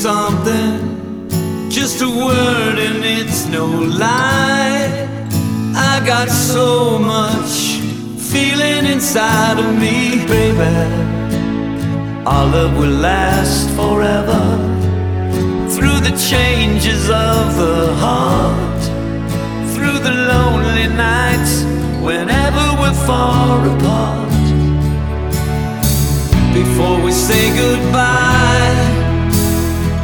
Something, just a word and it's no lie. I got so much feeling inside of me, baby. Our love will last forever, through the changes of the heart, through the lonely nights, whenever we're far apart. Before we say goodbye,